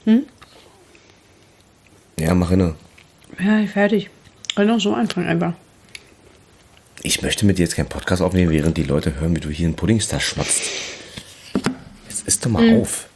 Ja, mach inne. Ja, fertig. Kann auch so anfangen einfach. Ich möchte mit dir jetzt keinen Podcast aufnehmen, während die Leute hören, wie du hier einen Puddingstag schmatzt. Jetzt isst doch mal auf.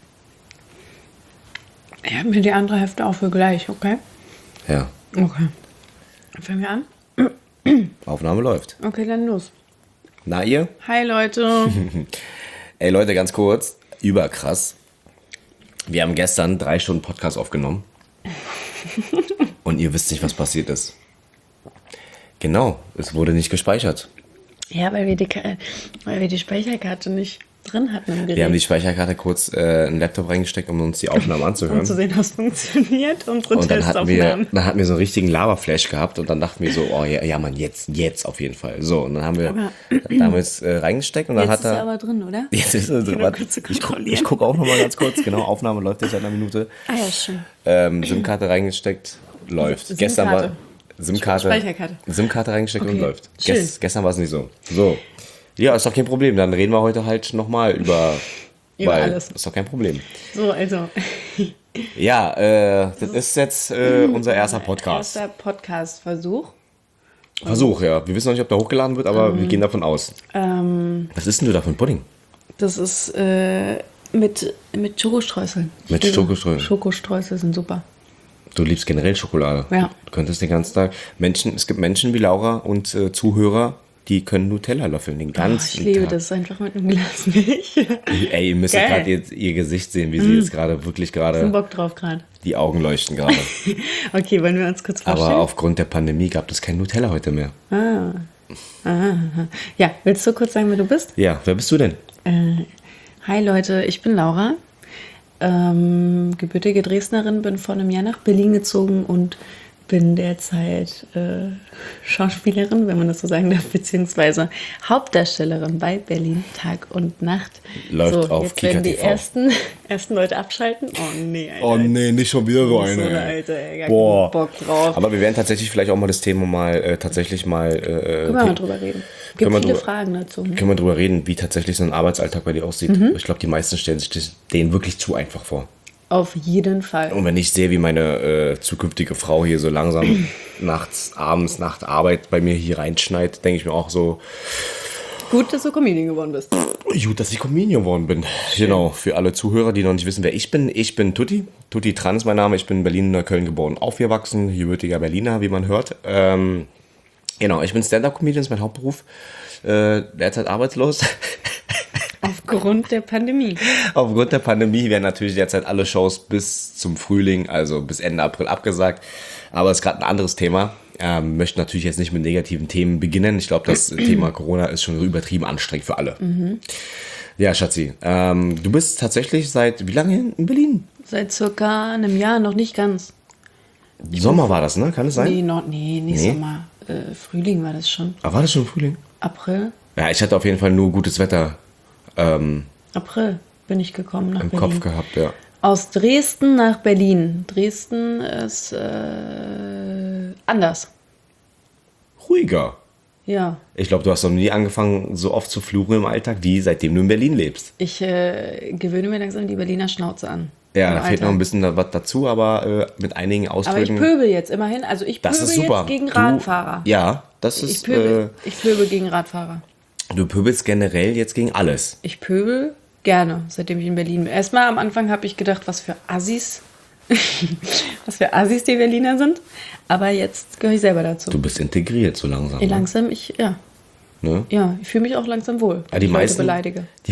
Ich habe mir die andere Hälfte auch für gleich, okay? Ja, Okay. Dann fangen wir an? Aufnahme läuft. Okay, dann los. Na ihr? Hi Leute. Ey Leute, ganz kurz. Überkrass. Wir haben gestern 3 Stunden Podcast aufgenommen. Und ihr wisst nicht, was passiert ist. Genau, es wurde nicht gespeichert. Ja, weil wir die Speicherkarte nicht drin hatten im Gerät. Wir haben die Speicherkarte kurz in den Laptop reingesteckt, um uns die Aufnahmen anzuhören. Um zu sehen, was funktioniert, unsere Und dann hatten Testaufnahmen. wir so einen richtigen Laberflash gehabt und dann dachten wir so, oh ja Mann, jetzt auf jeden Fall. So, und dann haben wir damals reingesteckt und dann Jetzt hat ist er er... aber drin, oder? Jetzt ist er drin. Nur kurz zu kontrollieren. Ich gucke auch nochmal ganz kurz. Genau, Aufnahme läuft jetzt seit einer Minute. Ah ja, schön. SIM-Karte reingesteckt, läuft. SIM-Karte. Gestern war Speicherkarte. SIM-Karte reingesteckt und Okay, läuft. schön. Gestern war es nicht so. So. Ja, ist doch kein Problem. Dann reden wir heute halt nochmal über weil, alles. Ist doch kein Problem. So, also. Ja, das ist jetzt unser erster Podcast. Erster Podcast-Versuch. Versuch, ja. Wir wissen noch nicht, ob der hochgeladen wird, aber wir gehen davon aus. Was ist denn du da für ein Pudding? Das ist mit Schokostreuseln. Mit Schokostreuseln. Schokostreusel sind super. Du liebst generell Schokolade. Ja. Du könntest den ganzen Tag... es gibt Menschen wie Laura und Zuhörer, die können Nutella löffeln den ganzen Ich liebe Tag. das einfach mit einem Glas Milch. Ey, ihr müsst Geil. gerade jetzt ihr Gesicht sehen, wie sie jetzt gerade Ich hab Bock drauf gerade. die Augen leuchten gerade. Okay, wollen wir uns kurz vorstellen? Aber aufgrund der Pandemie gab es kein Nutella heute mehr. Ja, willst du kurz sagen, wer du bist? Ja, wer bist du denn? Hi Leute, ich bin Laura. Gebürtige Dresdnerin, bin vor einem Jahr nach Berlin gezogen und bin derzeit Schauspielerin, wenn man das so sagen darf, beziehungsweise Hauptdarstellerin bei Berlin Tag und Nacht. Läuft auf jetzt Kika werden die TV. ersten Leute abschalten. Oh nee, Alter. Oh nee, nicht schon wieder so So eine. eine Alter, ey, gar Boah. keinen Bock drauf. Aber wir werden tatsächlich vielleicht auch mal das Thema Können wir mal drüber reden. Gibt Können wir viele drüber- Fragen dazu. Ne? können wir drüber reden, wie tatsächlich so ein Arbeitsalltag bei dir aussieht. Ich glaube, die meisten stellen sich den wirklich zu einfach vor. Auf jeden Fall. Und wenn ich sehe, wie meine zukünftige Frau hier so langsam abends nach der Arbeit bei mir hier reinschneit, denke ich mir auch so, Gut, dass du Comedian geworden bist. gut, dass ich Comedian geworden bin. Genau, für alle Zuhörer, die noch nicht wissen, wer ich bin. Ich bin Tutti. Tutti Trans, mein Name. Ich bin in Berlin, Neukölln geboren, aufgewachsen. Gebürtiger Berliner, wie man hört. Genau, ich bin Stand-Up-Comedian, ist mein Hauptberuf. Derzeit arbeitslos. Aufgrund der Pandemie. Aufgrund der Pandemie werden natürlich derzeit alle Shows bis zum Frühling, also bis Ende April abgesagt. Aber es ist gerade ein anderes Thema. Möchte natürlich jetzt nicht mit negativen Themen beginnen. Ich glaube, das Thema Corona ist schon übertrieben anstrengend für alle. Ja, Schatzi, du bist tatsächlich seit wie lange in Berlin? Seit circa einem Jahr, noch nicht ganz. Sommer war das, ne? Kann es sein? Nee, nicht Nee? Sommer. Frühling war das schon. Aber war das schon Frühling? April? Ja, ich hatte auf jeden Fall nur gutes Wetter April bin ich gekommen nach im Berlin. Kopf gehabt, ja. Aus Dresden nach Berlin. Dresden ist anders. Ruhiger. Ja. Ich glaube, du hast noch nie angefangen, so oft zu fluchen im Alltag, wie seitdem du in Berlin lebst. Ich gewöhne mir langsam die Berliner Schnauze an. Ja, Im da fehlt noch Alltag. ein bisschen was dazu, aber mit einigen Aber ich Ausdrücken. pöbel jetzt immerhin. Also ich Das pöbel ist super. jetzt gegen Du- Radfahrer. Ja, das Ich ist. pöbel gegen Radfahrer. Du pöbelst generell jetzt gegen alles. Ich pöbel gerne, seitdem ich in Berlin bin. Erstmal am Anfang habe ich gedacht, was für Assis. Was für Assis die Berliner sind. Aber jetzt gehöre ich selber dazu. Du bist integriert so langsam. Ne? Langsam, Ne? ich fühle mich auch langsam wohl, Ja, die wenn ich Leute meisten- beleidige. Die,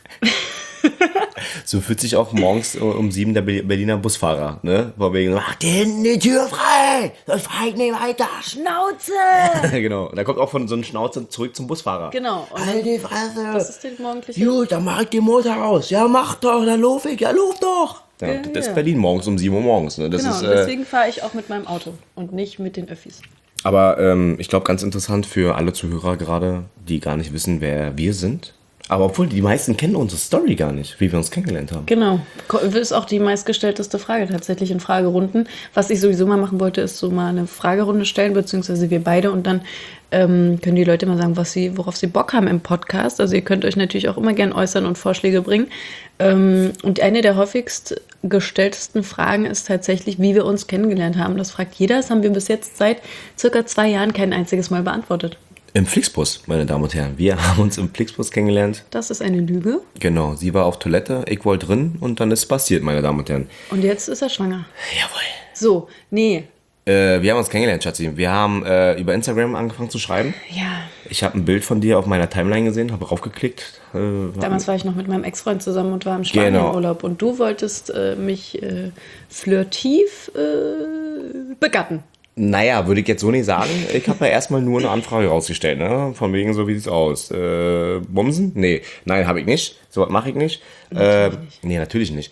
so fühlt sich auch morgens um 7 der Berliner Busfahrer, ne? Von wegen, mach dir hinten die Tür frei! Sonst fahr ich nicht weiter! Schnauze! Genau. Und da kommt auch von so einem Schnauze zurück zum Busfahrer. Genau. Und Halt die Fresse! das ist die morgendliche... Gut, dann mach ich den Motor raus. Ja, mach doch, dann lauf ich. Ja, lauf doch. Ja, Ja, das ja. ist Berlin morgens um 7 Uhr morgens. Ne? Das Genau, ist, und deswegen fahre ich auch mit meinem Auto und nicht mit den Öffis. aber ich glaube, ganz interessant für alle Zuhörer gerade, die gar nicht wissen, wer wir sind. Aber obwohl, die meisten kennen unsere Story gar nicht, wie wir uns kennengelernt haben. Genau. Ist auch die meistgestellteste Frage tatsächlich in Fragerunden. Was ich sowieso mal machen wollte, ist so mal eine Fragerunde stellen, beziehungsweise wir beide, und dann können die Leute mal sagen, worauf sie Bock haben im Podcast. Also ihr könnt euch natürlich auch immer gern äußern und Vorschläge bringen. Und eine der häufigst gestelltesten Fragen ist tatsächlich, wie wir uns kennengelernt haben. Das fragt jeder. Das haben wir bis jetzt seit circa 2 Jahren kein einziges Mal beantwortet. Im Flixbus, meine Damen und Herren. Wir haben uns im Flixbus kennengelernt. Das ist eine Lüge. Genau, sie war auf Toilette, ich wollte drin und dann ist es passiert, meine Damen und Herren. Und jetzt ist er schwanger. Jawohl. So, nee. Wir haben uns kennengelernt, Schatzi. Wir haben über Instagram angefangen zu schreiben. Ja. Ich habe ein Bild von dir auf meiner Timeline gesehen, habe raufgeklickt. Damals war ich noch mit meinem Ex-Freund zusammen und war im Spanienurlaub. Und du wolltest mich flirtiv begatten. Naja, würde ich jetzt so nicht sagen. Ich habe ja erstmal nur eine Anfrage rausgestellt, ne? Von wegen, so wie sieht's aus? Bumsen? Nee, nein, habe ich nicht. So was mache ich nicht. Natürlich nicht. Nee, natürlich nicht.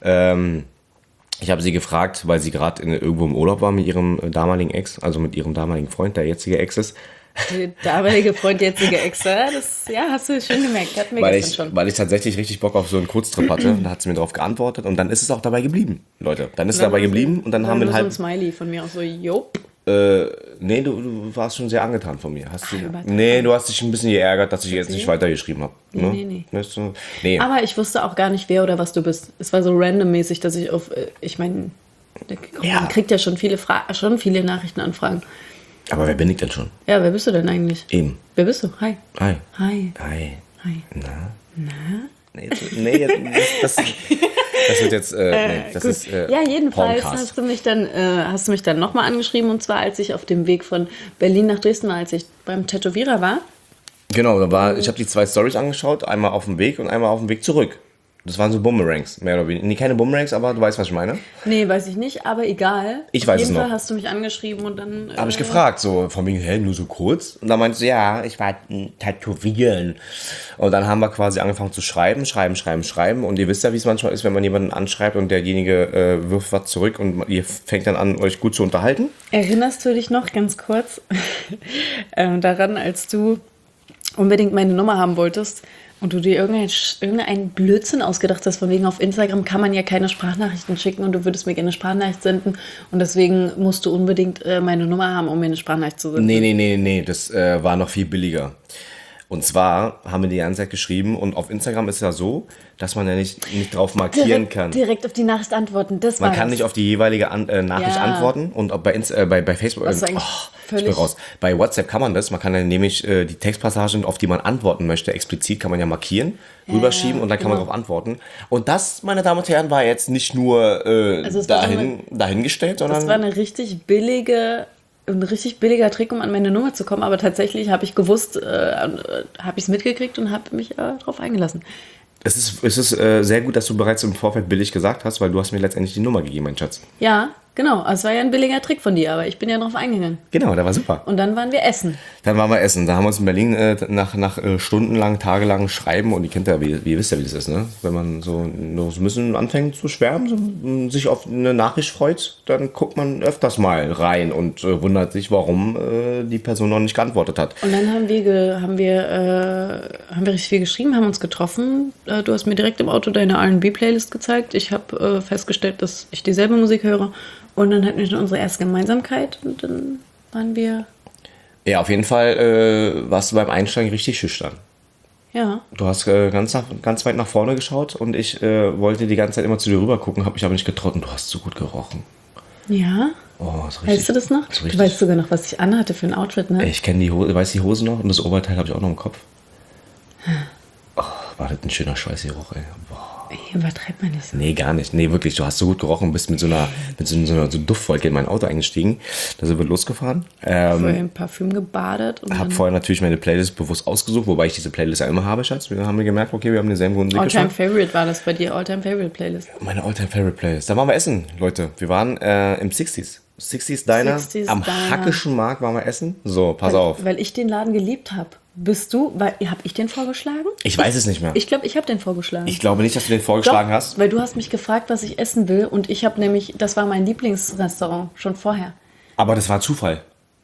Ich habe sie gefragt, weil sie gerade irgendwo im Urlaub war mit ihrem damaligen Ex, also mit ihrem damaligen Freund, der jetzige Ex ist. Der damalige Freund, jetzige Ex, das hast du schon gemerkt. Hatten wir gestern schon. Weil ich tatsächlich richtig Bock auf so einen Kurztrip hatte. Da hat sie mir drauf geantwortet und dann ist es auch dabei geblieben, Leute. Dann ist es dabei geblieben und dann haben wir so halt... ein Smiley von mir auch so, jopp. Nee, du warst schon sehr angetan von mir. Du hast dich ein bisschen geärgert, dass ich jetzt nicht weitergeschrieben habe. Ne? Nee. Aber ich wusste auch gar nicht, wer oder was du bist. Es war so randommäßig, dass ich ich meine, man kriegt ja schon viele Nachrichtenanfragen. Aber wer bin ich denn schon? Ja, wer bist du denn eigentlich? Eben. Wer bist du? Hi. Hi. Hi. Hi. Hi. Na? Nee, das wird jetzt, das ist ja, jedenfalls Porncast. hast du mich dann nochmal angeschrieben, und zwar, als ich auf dem Weg von Berlin nach Dresden war, als ich beim Tätowierer war. Genau, ich habe die 2 Storys angeschaut, einmal auf dem Weg und einmal auf dem Weg zurück. Das waren so Boomerangs, mehr oder weniger. Nee, keine Boomerangs, aber du weißt, was ich meine. Nee, weiß ich nicht, aber egal. Ich weiß es noch. Auf jeden Fall hast du mich angeschrieben und dann... Habe ich gefragt, so von wegen, nur so kurz? Und dann meinte sie, ja, ich war tätowieren. Und dann haben wir quasi angefangen zu schreiben. Und ihr wisst ja, wie es manchmal ist, wenn man jemanden anschreibt und derjenige wirft was zurück und ihr fängt dann an, euch gut zu unterhalten. Erinnerst du dich noch ganz kurz daran, als du unbedingt meine Nummer haben wolltest und du dir irgendeinen Blödsinn ausgedacht hast, von wegen auf Instagram kann man ja keine Sprachnachrichten schicken und du würdest mir gerne eine Sprachnachricht senden und deswegen musst du unbedingt meine Nummer haben, um mir eine Sprachnachricht zu senden. Nee, das war noch viel billiger. Und zwar haben wir die ganze Zeit geschrieben und auf Instagram ist es ja so, dass man ja nicht drauf markieren kann. Direkt auf die Nachricht antworten, Man kann nicht auf die jeweilige Nachricht antworten und auch bei Facebook, ich bin raus. Bei WhatsApp kann man das, man kann dann nämlich die Textpassagen, auf die man antworten möchte, explizit kann man ja markieren, rüberschieben und dann kann man darauf antworten. Und das, meine Damen und Herren, war jetzt nicht nur dahingestellt, sondern... Das war ein richtig billiger Trick, um an meine Nummer zu kommen, aber tatsächlich habe ich gewusst, habe ich es mitgekriegt und habe mich darauf eingelassen. Es ist sehr gut, dass du bereits im Vorfeld billig gesagt hast, weil du hast mir letztendlich die Nummer gegeben, mein Schatz. Ja, genau. Also es war ja ein billiger Trick von dir, aber ich bin ja drauf eingegangen. Genau, der war super. Und dann waren wir essen. Da haben wir uns in Berlin nach stundenlang, tagelang schreiben und ihr kennt ja, ihr wisst ja, wie das ist, ne? Wenn man so ein bisschen anfängt zu schwärmen, sich auf eine Nachricht freut, dann guckt man öfters mal rein und wundert sich, warum die Person noch nicht geantwortet hat. Und dann haben wir richtig viel geschrieben, haben uns getroffen. Du hast mir direkt im Auto deine R&B-Playlist gezeigt. Ich habe festgestellt, dass ich dieselbe Musik höre. Und dann hatten wir schon unsere erste Gemeinsamkeit und dann waren wir... Ja, auf jeden Fall warst du beim Einsteigen richtig schüchtern. Ja. Du hast ganz weit nach vorne geschaut und ich wollte die ganze Zeit immer zu dir rüber gucken, habe mich aber nicht getraut und du hast so gut gerochen. Ja? Oh, ist richtig. Weißt du das noch? Du weißt sogar noch, was ich anhatte für ein Outfit, ne? Ich kenne die Hose noch und das Oberteil habe ich auch noch im Kopf. Oh, war das ein schöner Schweißgeruch, ey. Boah. Ey, übertreibt man nicht so. Nee, gar nicht. Nee, wirklich. Du hast so gut gerochen, bist mit so einer Duftwolke in mein Auto eingestiegen. Da sind wir losgefahren. Vorher im Parfüm gebadet. Und habe vorher natürlich meine Playlist bewusst ausgesucht, wobei ich diese Playlist ja immer habe, Schatz. Wir haben gemerkt, okay, wir haben denselben Musikgeschmack. All-Time Favorite war das bei dir, All-Time Favorite Playlist. Meine All-Time Favorite Playlist. Da waren wir essen, Leute. Wir waren im 60s. 60s Diner. 60s am Diner. Hackischen Markt waren wir essen. So, pass auf. Weil ich den Laden geliebt habe. Bist du? Habe ich den vorgeschlagen? Ich weiß es nicht mehr. Ich glaube, ich habe den vorgeschlagen. Ich glaube nicht, dass du den vorgeschlagen hast. Weil du hast mich gefragt, was ich essen will. Und ich habe nämlich, das war mein Lieblingsrestaurant, schon vorher. Aber das war Zufall.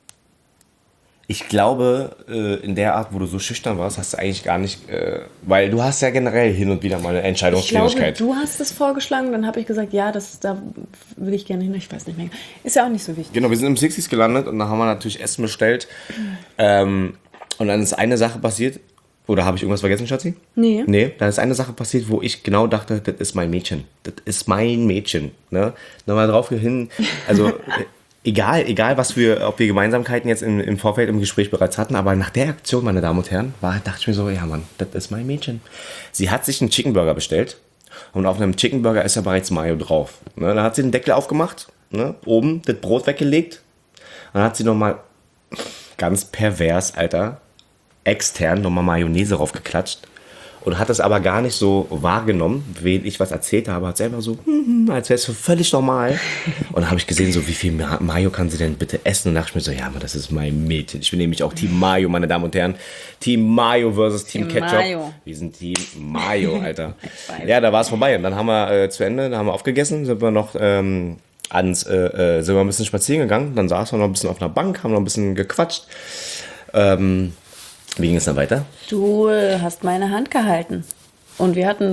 Ich glaube, in der Art, wo du so schüchtern warst, hast du eigentlich gar nicht, weil du hast ja generell hin und wieder mal eine Entscheidungsfähigkeit. Ich glaube, du hast es vorgeschlagen, dann habe ich gesagt, ja, da will ich gerne hin, ich weiß nicht mehr. Ist ja auch nicht so wichtig. Genau, wir sind im 60s gelandet und da haben wir natürlich Essen bestellt. Und dann ist eine Sache passiert, Oder habe ich irgendwas vergessen, Schatzi? Nee. Nee, da ist eine Sache passiert, wo ich genau dachte, das ist mein Mädchen. Das ist mein Mädchen. Ne? Nochmal drauf hin, also egal ob wir Gemeinsamkeiten jetzt im Vorfeld im Gespräch bereits hatten, aber nach der Aktion, meine Damen und Herren, dachte ich mir so, ja Mann, das ist mein Mädchen. Sie hat sich einen Chicken Burger bestellt und auf einem Chicken Burger ist ja bereits Mayo drauf. Ne? Dann hat sie den Deckel aufgemacht, ne? Oben das Brot weggelegt, dann hat sie nochmal ganz pervers, Alter, extern nochmal Mayonnaise raufgeklatscht und hat das aber gar nicht so wahrgenommen, wenn ich was erzählt habe, hat sie einfach so, als wäre es so völlig normal. Und dann habe ich gesehen, so wie viel Mayo kann sie denn bitte essen? Und dachte ich mir so, ja, aber das ist mein Mädchen. Ich bin nämlich auch Team Mayo, meine Damen und Herren. Team Mayo versus Team Ketchup. Mayo. Wir sind Team Mayo, Alter. Ja, da war es vorbei. Und dann haben wir zu Ende, da haben wir aufgegessen, sind wir noch sind wir ein bisschen spazieren gegangen. Dann saßen wir noch ein bisschen auf einer Bank, haben noch ein bisschen gequatscht. Wie ging es dann weiter? Du hast meine Hand gehalten. Und wir hatten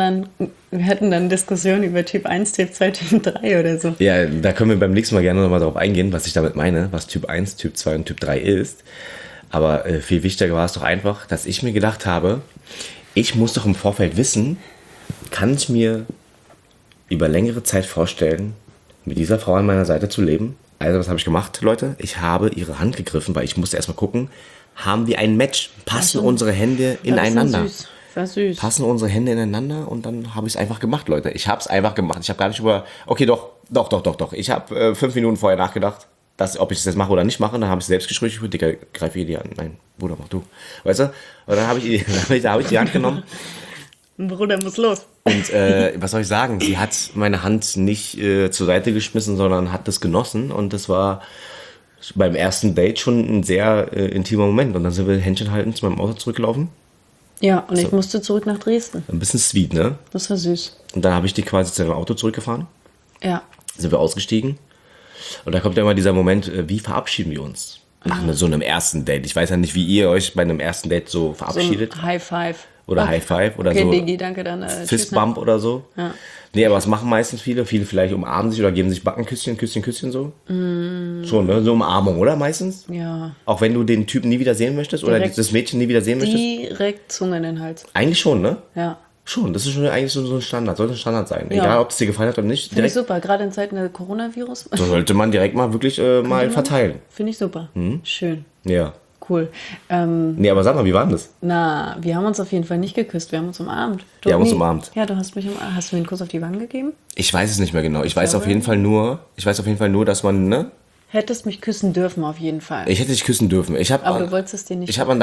dann Diskussionen über Typ 1, Typ 2, Typ 3 oder so. Ja, da können wir beim nächsten Mal gerne nochmal drauf eingehen, was ich damit meine, was Typ 1, Typ 2 und Typ 3 ist. Aber viel wichtiger war es doch einfach, dass ich mir gedacht habe, ich muss doch im Vorfeld wissen, kann ich mir über längere Zeit vorstellen, mit dieser Frau an meiner Seite zu leben. Also was habe ich gemacht, Leute? Ich habe ihre Hand gegriffen, weil ich musste erstmal gucken, haben wir ein Match? Passen unsere Hände ineinander? War süß. Passen unsere Hände ineinander? Und dann habe ich es einfach gemacht, Leute. Ich habe es einfach gemacht. Ich habe gar nicht okay, doch. Ich habe 5 Minuten vorher nachgedacht, ob ich das jetzt mache oder nicht mache. Dann habe ich selbst geschrien, Dicker, greif ihr die Hand. Nein, Bruder, mach du. Weißt du? Und dann habe ich die Hand genommen. Bruder muss los. Und was soll ich sagen? Sie hat meine Hand nicht zur Seite geschmissen, sondern hat das genossen. Und das war beim ersten Date schon ein sehr intimer Moment. Und dann sind wir Händchen haltend zu meinem Auto zurückgelaufen. Ja, und ich musste zurück nach Dresden. Ein bisschen sweet, ne? Das war süß. Und dann habe ich die quasi zu deinem Auto zurückgefahren. Ja. Sind wir ausgestiegen. Und da kommt ja immer dieser Moment, wie verabschieden wir uns? Nach so einem ersten Date. Ich weiß ja nicht, wie ihr euch bei einem ersten Date so verabschiedet. So ein High Five. Oder High Five oder okay, so. Digi, danke, dann. Fistbump oder so. Ja. Nee, aber was machen meistens viele? Viele vielleicht umarmen sich oder geben sich Backenküsschen, Küsschen so. Schon, ne? So Umarmung, oder meistens? Ja. Auch wenn du den Typen nie wieder sehen möchtest oder das Mädchen nie wieder sehen möchtest? Direkt Zunge in den Hals. Eigentlich schon, ne? Ja. Schon, das ist schon eigentlich so ein Standard, sollte ein Standard sein. Egal, ob es dir gefallen hat oder nicht. Finde ich super, gerade in Zeiten der Coronavirus. So sollte man direkt mal wirklich mal verteilen. Finde ich super. Schön. Ja. Cool. Nee, aber sag mal, wie war denn das? Na, wir haben uns auf jeden Fall nicht geküsst, wir haben uns umarmt. Wir haben uns umarmt. Ja, du hast mich umarmt. Hast du mir einen Kuss auf die Wange gegeben? Ich weiß es nicht mehr genau. Ich weiß auf jeden Fall nur, dass man, ne? Hättest mich küssen dürfen, auf jeden Fall. Ich hätte dich küssen dürfen. Aber du wolltest es dir nicht. Ich habe an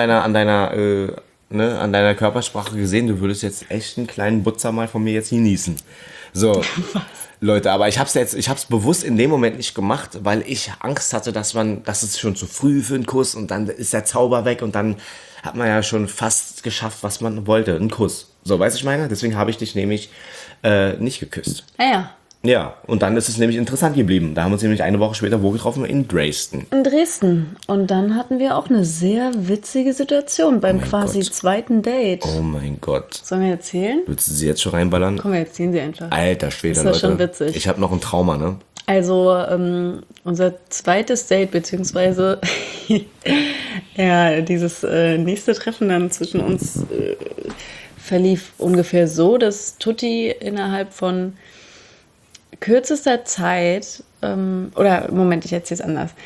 deiner Körpersprache gesehen, du würdest jetzt echt einen kleinen Butzer mal von mir jetzt genießen. So. Was? Leute, aber ich hab's bewusst in dem Moment nicht gemacht, weil ich Angst hatte, dass es schon zu früh für einen Kuss und dann ist der Zauber weg und dann hat man ja schon fast geschafft, was man wollte, einen Kuss. So, weißt du, ich meine? Deswegen habe ich dich nämlich nicht geküsst. Ah ja. Ja, und dann ist es nämlich interessant geblieben. Da haben wir uns nämlich eine Woche später wo getroffen? In Dresden. In Dresden. Und dann hatten wir auch eine sehr witzige Situation beim quasi zweiten Date. Oh mein Gott. Sollen wir erzählen? Willst du sie jetzt schon reinballern? Komm, wir erzählen sie einfach. Alter Schwede, Das Leute. ist schon witzig. Ich habe noch ein Trauma, ne? Also, unser zweites Date, beziehungsweise ja, dieses nächste Treffen dann zwischen uns verlief ungefähr so, dass Tutti innerhalb von kürzester Zeit, oder Moment, ich erzähle es anders.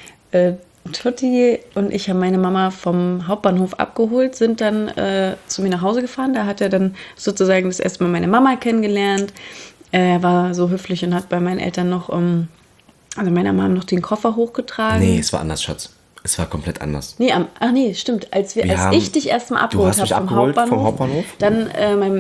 Tutti und ich haben meine Mama vom Hauptbahnhof abgeholt, sind dann zu mir nach Hause gefahren. Da hat er dann sozusagen das erste Mal meine Mama kennengelernt. Er war so höflich und hat bei meinen Eltern noch, also meiner Mama noch den Koffer hochgetragen. Nee, es war anders, Schatz. Es war komplett anders. Nee, stimmt. Als ich dich erstmal abgeholt habe vom Hauptbahnhof, dann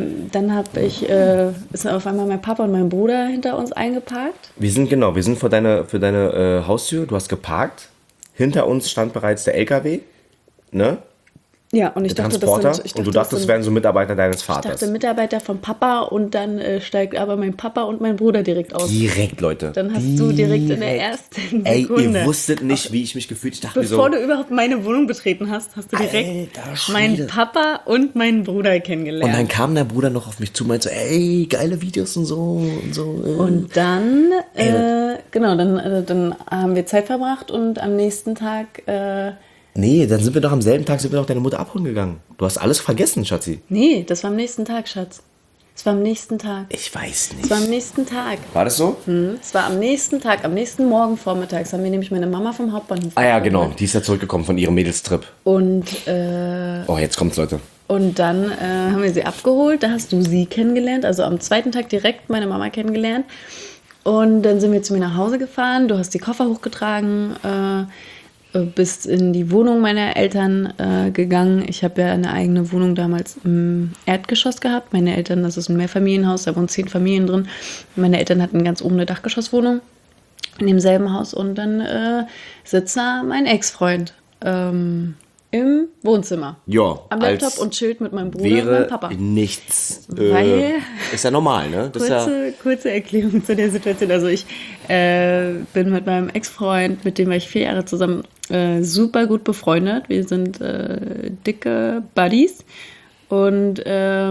ist auf einmal mein Papa und mein Bruder hinter uns eingeparkt. Wir sind vor deine Haustür, du hast geparkt. Hinter uns stand bereits der LKW, ne? Ja, und ich der dachte, Transporter. Und du dachtest, es wären so Mitarbeiter deines Vaters. Ich dachte, Mitarbeiter vom Papa und dann steigt aber mein Papa und mein Bruder direkt aus. Direkt, Leute. Dann hast du direkt in der ersten Sekunde. Ihr wusstet nicht, wie ich mich gefühlt. Ich dachte Bevor du überhaupt meine Wohnung betreten hast, hast du direkt meinen Papa und meinen Bruder kennengelernt. Und dann kam der Bruder noch auf mich zu und meinte so, ey, geile Videos und so. Und dann, dann haben wir Zeit verbracht und am nächsten Tag Nee, dann sind wir doch am selben Tag, sind wir doch deine Mutter abholen gegangen. Du hast alles vergessen, Schatzi. Nee, das war am nächsten Tag, Schatz. Es war am nächsten Tag. Ich weiß nicht. Es war am nächsten Tag. War das so? Es war am nächsten Tag, am nächsten Morgen vormittags haben wir nämlich meine Mama vom Hauptbahnhof Ah ja, abgeholt. genau. Die ist ja zurückgekommen von ihrem Mädelstrip. Und, Oh, jetzt kommt's, Leute. und dann haben wir sie abgeholt. Da hast du sie kennengelernt. Also am zweiten Tag direkt meine Mama kennengelernt. Und dann sind wir zu mir nach Hause gefahren. Du hast die Koffer hochgetragen, bist in die Wohnung meiner Eltern gegangen. Ich habe ja eine eigene Wohnung damals im Erdgeschoss gehabt. Meine Eltern, das ist ein Mehrfamilienhaus, da wohnen 10 Familien drin. Meine Eltern hatten ganz oben eine Dachgeschosswohnung in demselben Haus. Und dann sitzt da mein Ex-Freund im Wohnzimmer. Ja, Am Laptop als und chillt mit meinem Bruder und meinem wäre Papa. nichts. Weil- Ist ja normal, ne? Das ist ja, Kurze Erklärung zu der Situation. Also ich bin mit meinem Ex-Freund, mit dem war ich 4 Jahre zusammen, super gut befreundet. Wir sind dicke Buddies. Und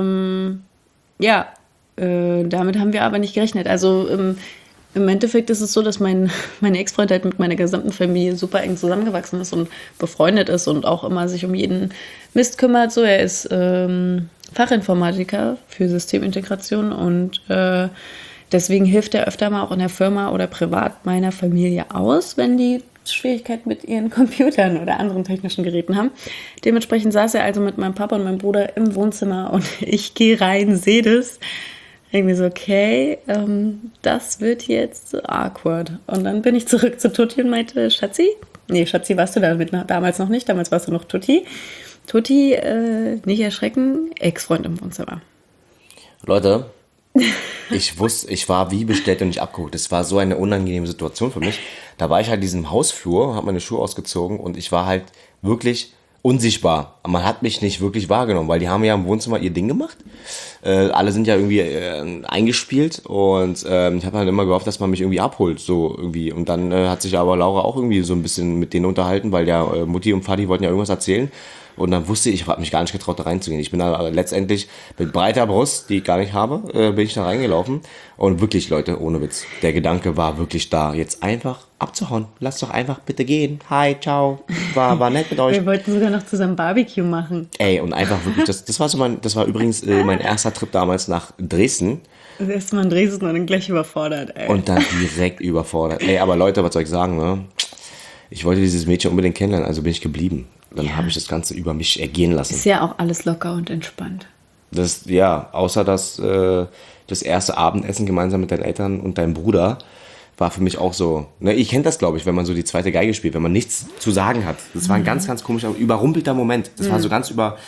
damit haben wir aber nicht gerechnet. Also im Endeffekt ist es so, dass mein Ex-Freund halt mit meiner gesamten Familie super eng zusammengewachsen ist und befreundet ist und auch immer sich um jeden Mist kümmert. So, er ist Fachinformatiker für Systemintegration und deswegen hilft er öfter mal auch in der Firma oder privat meiner Familie aus, wenn die Schwierigkeiten mit ihren Computern oder anderen technischen Geräten haben. Dementsprechend saß er also mit meinem Papa und meinem Bruder im Wohnzimmer und ich gehe rein, sehe das. Irgendwie so, okay, das wird jetzt awkward. Und dann bin ich zurück zu Tutti und meinte, Schatzi? Nee, Schatzi warst du damals noch nicht, damals warst du noch Tutti. Tutti, nicht erschrecken, Ex-Freund im Wohnzimmer. Leute, ich war wie bestellt und nicht abgeholt. Das war so eine unangenehme Situation für mich. Da war ich halt in diesem Hausflur, habe meine Schuhe ausgezogen und ich war halt wirklich unsichtbar. Man hat mich nicht wirklich wahrgenommen, weil die haben ja im Wohnzimmer ihr Ding gemacht. Alle sind ja irgendwie eingespielt und ich habe halt immer gehofft, dass man mich irgendwie abholt, so irgendwie. Und dann hat sich aber Laura auch irgendwie so ein bisschen mit denen unterhalten, weil ja Mutti und Vati wollten ja irgendwas erzählen. Und dann wusste ich habe mich gar nicht getraut, da reinzugehen. Ich bin da letztendlich mit breiter Brust, die ich gar nicht habe, bin ich da reingelaufen. Und wirklich, Leute, ohne Witz, der Gedanke war wirklich da, jetzt einfach abzuhauen. Lass doch einfach bitte gehen. Hi, ciao. War nett mit euch. Wir wollten sogar noch zusammen Barbecue machen. Ey, und einfach wirklich, das war übrigens mein erster Trip damals nach Dresden. Das erste Mal in Dresden und dann gleich überfordert, ey. Und dann direkt überfordert. Ey, aber Leute, was soll ich sagen, ne? Ich wollte dieses Mädchen unbedingt kennenlernen, also bin ich geblieben. Dann habe ich das Ganze über mich ergehen lassen. Ist ja auch alles locker und entspannt. Das, ja, außer das erste Abendessen gemeinsam mit deinen Eltern und deinem Bruder war für mich auch so. Ne, ihr kennt das, glaube ich, wenn man so die zweite Geige spielt, wenn man nichts zu sagen hat. Das war ein ganz, ganz komischer, überrumpelter Moment. Das war so ganz über.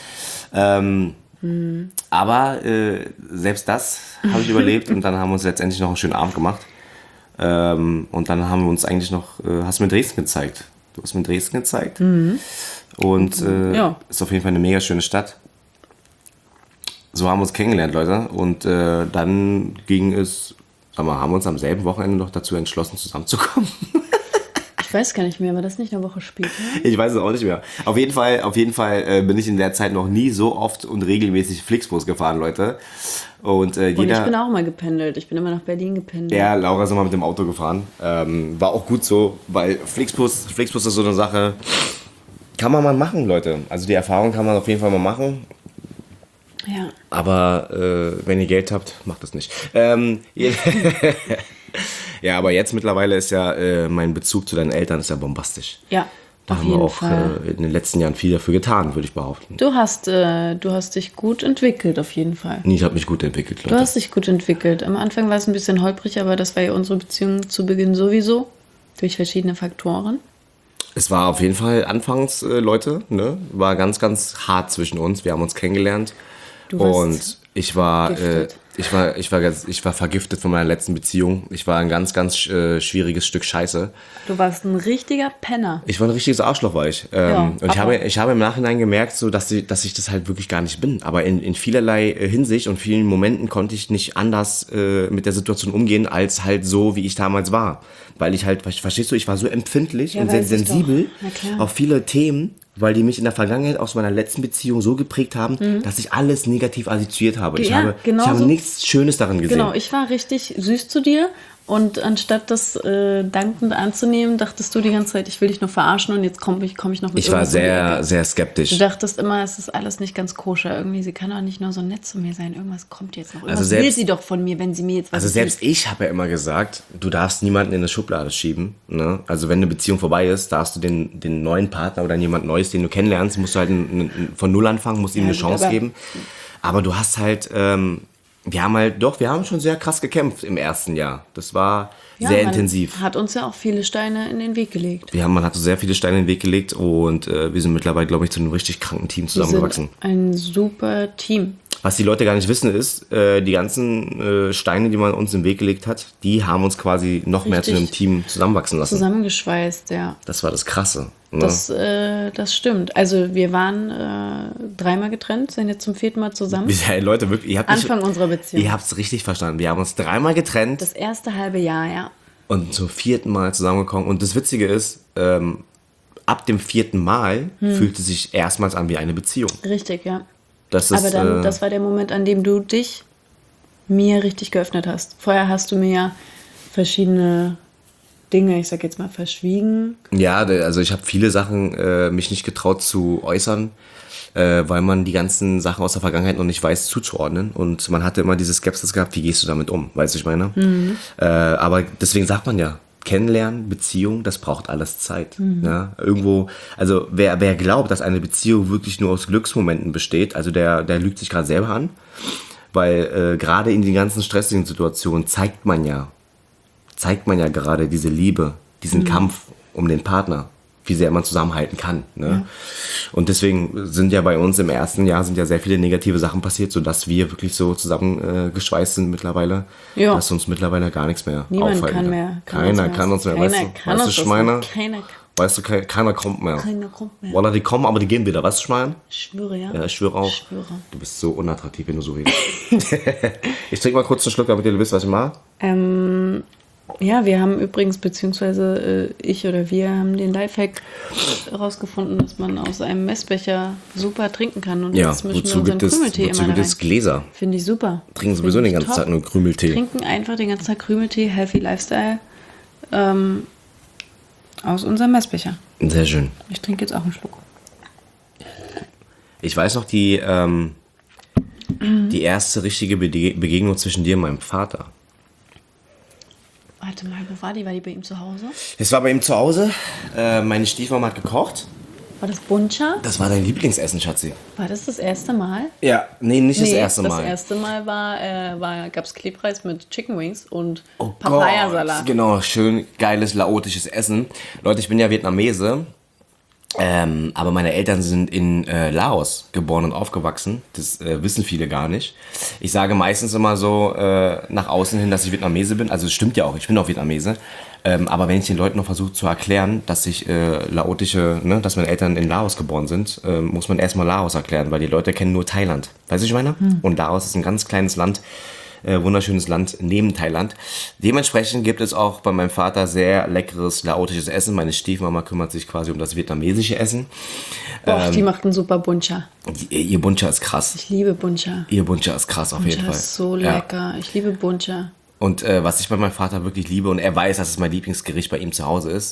Aber selbst das habe ich überlebt und dann haben wir uns letztendlich noch einen schönen Abend gemacht. Und dann haben wir uns eigentlich noch, hast mir Dresden gezeigt. Du hast mir Dresden gezeigt. Und Ja. ist auf jeden Fall eine mega schöne Stadt. So haben wir uns kennengelernt, Leute. Und dann ging es, sag mal, haben wir uns am selben Wochenende noch dazu entschlossen, zusammenzukommen. Ich weiß gar nicht mehr, war das nicht eine Woche später? Ich weiß es auch nicht mehr. Auf jeden Fall bin ich in der Zeit noch nie so oft und regelmäßig Flixbus gefahren, Leute. Und Und jeder. ich bin auch mal gependelt. Ich bin immer nach Berlin gependelt. Ja, Laura ist immer mit dem Auto gefahren. War auch gut so, weil Flixbus ist so eine Sache. Kann man mal machen, Leute. Also die Erfahrung kann man auf jeden Fall mal machen. Ja. Aber wenn ihr Geld habt, macht das nicht. Ja, aber jetzt mittlerweile ist ja mein Bezug zu deinen Eltern ist ja bombastisch. Ja, Da auf haben wir jeden auch Fall. in den letzten Jahren viel dafür getan, würde ich behaupten. Du hast dich gut entwickelt, auf jeden Fall. Ich habe mich gut entwickelt, Du Leute. hast dich gut entwickelt. Am Anfang war es ein bisschen holprig, aber das war ja unsere Beziehung zu Beginn sowieso. Durch verschiedene Faktoren. Es war auf jeden Fall anfangs, Leute, ne, war ganz, ganz hart zwischen uns. Wir haben uns kennengelernt Du warst und ich war vergiftet von meiner letzten Beziehung. Ich war ein ganz, ganz schwieriges Stück Scheiße. Du warst ein richtiger Penner. Ich war ein richtiges Arschloch, war ich. Ja, und ich habe im Nachhinein gemerkt, so, dass ich das halt wirklich gar nicht bin. Aber in vielerlei Hinsicht und vielen Momenten konnte ich nicht anders mit der Situation umgehen, als halt so, wie ich damals war. Weil ich halt, verstehst du, ich war so empfindlich Ja, und sehr weiß ich sensibel doch. Na klar. auf viele Themen, weil die mich in der Vergangenheit aus meiner letzten Beziehung so geprägt haben, dass ich alles negativ assoziiert habe. Ich Ja, habe genau so. nichts Schönes darin gesehen. Genau, ich war richtig süß zu dir Und anstatt das dankend anzunehmen, dachtest du die ganze Zeit, ich will dich nur verarschen und jetzt komm ich noch mit Ich war irgendwas um die sehr, Ecke. sehr skeptisch. Du dachtest immer, es ist alles nicht ganz koscher. Irgendwie, sie kann doch nicht nur so nett zu mir sein. Irgendwas kommt jetzt noch. Irgendwas will sie doch von mir, wenn sie mir jetzt was Also selbst ich habe ja immer gesagt, du darfst niemanden in eine Schublade schieben. Ne? Also wenn eine Beziehung vorbei ist, darfst du den neuen Partner oder jemand Neues, den du kennenlernst, musst du halt von Null anfangen, musst ihm eine Chance geben. Aber du hast halt, wir haben schon sehr krass gekämpft im ersten Jahr. Das war sehr intensiv. Hat uns ja auch viele Steine in den Weg gelegt. Man hat so sehr viele Steine in den Weg gelegt und wir sind mittlerweile, glaube ich, zu einem richtig kranken Team zusammengewachsen. Wir sind ein super Team. Was die Leute gar nicht wissen ist, die ganzen Steine, die man uns im Weg gelegt hat, die haben uns quasi noch mehr zu einem Team zusammenwachsen lassen. Zusammengeschweißt, ja. Das war das Krasse. Ne? Das stimmt. Also wir waren 3-mal getrennt, sind jetzt zum 4. Mal zusammen. Ja, Leute, wirklich, Anfang unserer Beziehung. Ihr habt es richtig verstanden. Wir haben uns 3-mal getrennt. Das erste halbe Jahr, ja. Und zum 4. Mal zusammengekommen. Und das Witzige ist, ab dem 4. Mal fühlte sich erstmals an wie eine Beziehung. Richtig, ja. Das ist, das war der Moment, an dem du dich mir richtig geöffnet hast. Vorher hast du mir ja verschiedene Dinge, ich sag jetzt mal, verschwiegen. Ja, also ich habe viele Sachen mich nicht getraut zu äußern, weil man die ganzen Sachen aus der Vergangenheit noch nicht weiß zuzuordnen. Und man hatte immer diese Skepsis gehabt, wie gehst du damit um? Weißt du, ich meine? Aber deswegen sagt man ja, Kennenlernen, Beziehung, das braucht alles Zeit. Ja? Irgendwo, also wer glaubt, dass eine Beziehung wirklich nur aus Glücksmomenten besteht, also der lügt sich gerade selber an. Weil gerade in den ganzen stressigen Situationen zeigt man ja gerade diese Liebe, diesen Kampf um den Partner, wie sehr man zusammenhalten kann. Ne? Ja. Und deswegen sind ja bei uns im ersten Jahr sind ja sehr viele negative Sachen passiert, sodass wir wirklich so zusammengeschweißt sind mittlerweile, dass uns mittlerweile gar nichts mehr Niemand aufhalten kann mehr. Keiner kann uns mehr. Weißt du, Schmeiner? Weißt du, keiner kommt mehr. Keiner kommt mehr. Wallah, die kommen, aber die gehen wieder. Weißt du, Schmeiner? Ich schwöre, ja. Ja, ich schwöre auch. Ich schwöre. Du bist so unattraktiv, wenn du so redest. Ich trinke mal kurz einen Schluck, damit ihr wisst, was ich mache. Ja, wir haben übrigens, beziehungsweise ich oder wir haben den Lifehack herausgefunden, dass man aus einem Messbecher super trinken kann. Und Ja, jetzt mischen wir wozu unseren gibt Krümeltee es immer da rein. Gläser? Finde ich super. Trinken sowieso den ganzen Tag nur Krümeltee. Trinken einfach den ganzen Tag Krümeltee, Healthy Lifestyle, aus unserem Messbecher. Sehr schön. Ich trinke jetzt auch einen Schluck. Ich weiß noch die erste richtige Begegnung zwischen dir und meinem Vater. Warte mal, wo war die? War die bei ihm zu Hause? Es war bei ihm zu Hause. Meine Stiefmama hat gekocht. War das Buncha? Das war dein Lieblingsessen, Schatzi. War das Erste Mal? Ja, nicht das erste Mal. Das erste Mal gab es Klebreis mit Chicken Wings und Oh Papayasalat. Gott, genau, schön geiles laotisches Essen. Leute, ich bin ja Vietnamese. Aber meine Eltern sind in Laos geboren und aufgewachsen. Das wissen viele gar nicht. Ich sage meistens immer so nach außen hin, dass ich Vietnamese bin. Also es stimmt ja auch, ich bin auch Vietnamese. Aber wenn ich den Leuten noch versuche zu erklären, dass ich dass meine Eltern in Laos geboren sind, muss man erstmal Laos erklären, weil die Leute kennen nur Thailand. Weißt du, was ich meine? Und Laos ist ein ganz kleines Land, wunderschönes Land neben Thailand. Dementsprechend gibt es auch bei meinem Vater sehr leckeres laotisches Essen. Meine Stiefmama kümmert sich quasi um das vietnamesische Essen. Boah, die macht einen super Buncha. Ihr Buncha ist krass. Ich liebe Buncha. Ihr Buncha ist krass auf jeden Fall. Buncha ist so lecker. Ich liebe Buncha. Und was ich bei meinem Vater wirklich liebe, und er weiß, dass es mein Lieblingsgericht bei ihm zu Hause ist,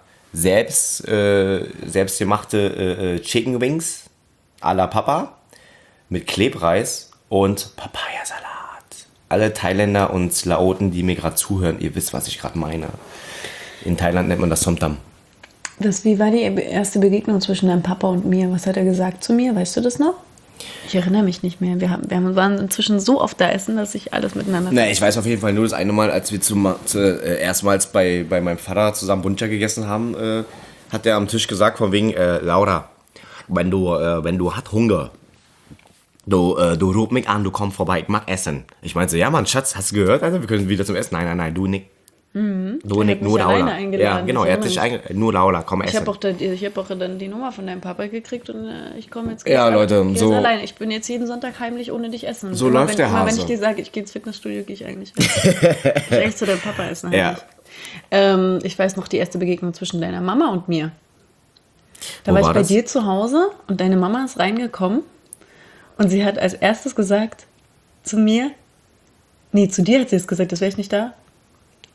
selbstgemachte Chicken Wings à la Papa mit Klebreis und Papayasalat. Alle Thailänder und Laoten, die mir gerade zuhören, ihr wisst, was ich gerade meine. In Thailand nennt man das Somtam. Wie war die erste Begegnung zwischen deinem Papa und mir? Was hat er gesagt zu mir? Weißt du das noch? Ich erinnere mich nicht mehr. Wir waren inzwischen so oft da essen, dass ich alles miteinander... Nee, ich weiß auf jeden Fall nur das eine Mal, als wir erstmals bei meinem Vater zusammen Buncha gegessen haben, hat er am Tisch gesagt, von wegen, Laura, wenn du hast Hunger, du ruf mich an, du kommst vorbei, ich mag essen. Ich meinte so, ja Mann, Schatz, hast du gehört, Alter? Wir können wieder zum Essen. Nein, du nicht. Du nicht, nur Laura. Ja, genau, er hat sich nur Laura, komm essen. Ich hab auch dann die Nummer von deinem Papa gekriegt und ich komme jetzt ja, Leute, so allein. Ich bin jetzt jeden Sonntag heimlich ohne dich essen. So läuft der Hase. Wenn ich dir sage, ich gehe ins Fitnessstudio, gehe ich eigentlich weg. Ich gehe eigentlich zu deinem Papa essen. Ja. Ich weiß noch die erste Begegnung zwischen deiner Mama und mir. Da war ich bei dir zu Hause und deine Mama ist reingekommen und sie hat als erstes gesagt zu mir, zu dir hat sie es gesagt, das wäre ich nicht da.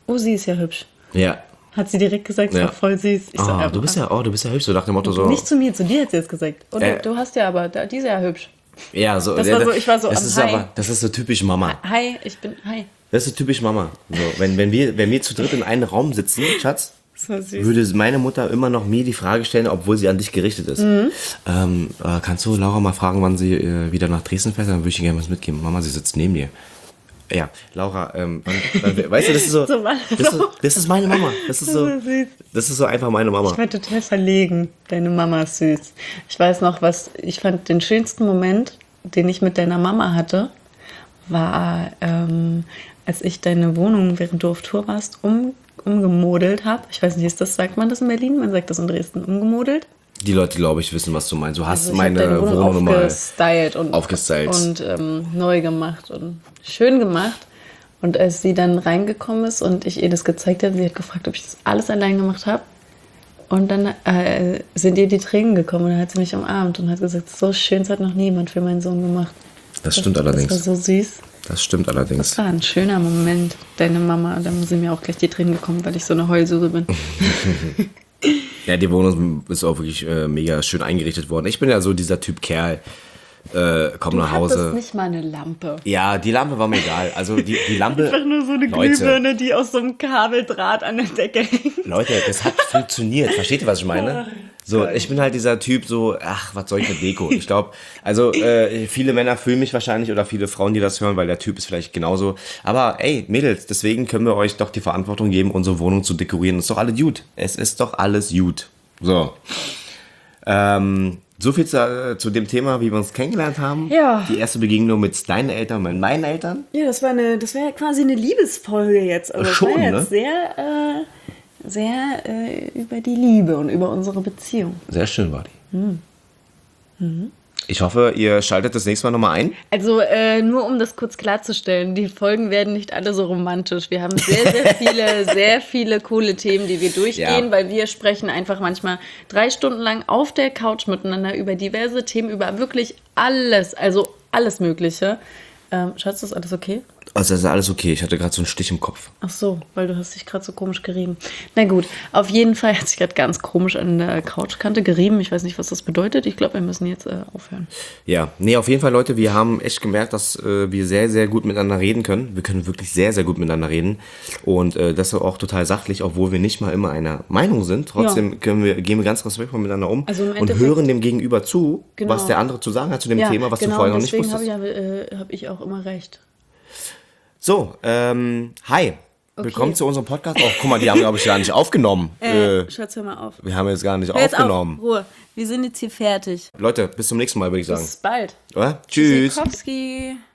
oh, sie ist ja hübsch. Ja. Hat sie direkt gesagt, Ja. war voll süß. Ich so, Du bist ja hübsch, so nach dem Motto so. Nicht zu mir, zu dir hat sie jetzt gesagt. Und du hast ja aber, die ist ja hübsch. Ja, so. Das war so, ich war so das am ist Hi. aber, das ist so typisch Mama. Hi. Das ist so typisch Mama. So, wenn wir zu dritt in einem Raum sitzen, Schatz, Das war süß. würde meine Mutter immer noch mir die Frage stellen, obwohl sie an dich gerichtet ist. Kannst du Laura mal fragen, wann sie wieder nach Dresden fährt? Dann würde ich ihr gerne was mitgeben. Mama, sie sitzt neben dir. Ja, Laura, weißt du, das ist so, So war das ist meine Mama. Das ist so, Das war süß. das ist so einfach meine Mama. Ich war total verlegen. Deine Mama ist süß. Ich weiß noch, ich fand den schönsten Moment, den ich mit deiner Mama hatte, war, als ich deine Wohnung, während du auf Tour warst, umgemodelt habe. Ich weiß nicht, sagt man das in Berlin? Man sagt das in Dresden, umgemodelt. Die Leute, glaube ich, wissen, was du meinst. Du hast Also ich hab meine deine Wohnung mal aufgestylt und neu gemacht und schön gemacht. Und als sie dann reingekommen ist und ich ihr das gezeigt habe, sie hat gefragt, ob ich das alles allein gemacht habe. Und dann sind ihr die Tränen gekommen und dann hat sie mich umarmt und hat gesagt, so schön, das hat noch niemand für meinen Sohn gemacht. Das stimmt allerdings. Das war so süß. Das stimmt allerdings. Das war ein schöner Moment, deine Mama. Da sind mir auch gleich die Tränen gekommen, weil ich so eine Heulsuse bin. Ja, die Wohnung ist auch wirklich mega schön eingerichtet worden. Ich bin ja so dieser Typ Kerl. Komm nach Hause. Du hattest nicht mal eine Lampe. Ja, die Lampe war mir egal. Also die Lampe. Einfach nur so eine Leute, Glühbirne, die aus so einem Kabeldraht an der Decke hängt. Leute, das hat funktioniert. Versteht ihr, was ich meine? So, ich bin halt dieser Typ so, ach, was soll ich mit Deko? Ich glaube, also viele Männer fühlen mich wahrscheinlich oder viele Frauen, die das hören, weil der Typ ist vielleicht genauso. Aber ey, Mädels, deswegen können wir euch doch die Verantwortung geben, unsere Wohnung zu dekorieren. Ist doch alles gut. Es ist doch alles gut. So. So viel zu dem Thema, wie wir uns kennengelernt haben. Ja. Die erste Begegnung mit deinen Eltern, mit meinen Eltern. Ja, das war ja quasi eine Liebesfolge jetzt. Also Schon, das war ne? jetzt sehr über die Liebe und über unsere Beziehung. Sehr schön war die. Ich hoffe, ihr schaltet das nächste Mal nochmal ein. Also nur um das kurz klarzustellen, die Folgen werden nicht alle so romantisch. Wir haben sehr viele coole Themen, die wir durchgehen, Ja. weil wir sprechen einfach manchmal 3 Stunden lang auf der Couch miteinander über diverse Themen, über wirklich alles, also alles Mögliche. Schatz, ist alles okay? Also das ist alles okay. Ich hatte gerade so einen Stich im Kopf. Ach so, weil du hast dich gerade so komisch gerieben. Na gut, auf jeden Fall hat sich gerade ganz komisch an der Couchkante gerieben. Ich weiß nicht, was das bedeutet. Ich glaube, wir müssen jetzt aufhören. Ja, nee, auf jeden Fall, Leute, wir haben echt gemerkt, dass wir sehr, sehr gut miteinander reden können. Wir können wirklich sehr, sehr gut miteinander reden. Und das auch total sachlich, obwohl wir nicht mal immer einer Meinung sind. Trotzdem gehen wir ganz respektvoll miteinander um Also im und Endeffekt- hören dem Gegenüber zu, Genau. was der andere zu sagen hat zu dem Thema, was du vorher noch nicht wusstest. Deswegen habe ich auch immer recht. So, hi. Willkommen zu unserem Podcast. Oh, guck mal, die haben, glaube ich, gar nicht aufgenommen. Schatz, hör mal auf. Wir haben jetzt gar nicht Hör jetzt aufgenommen. auf, Ruhe. Wir sind jetzt hier fertig. Leute, bis zum nächsten Mal, würde ich sagen. Bis bald. Oder? Tschüss. Tschüssikowski.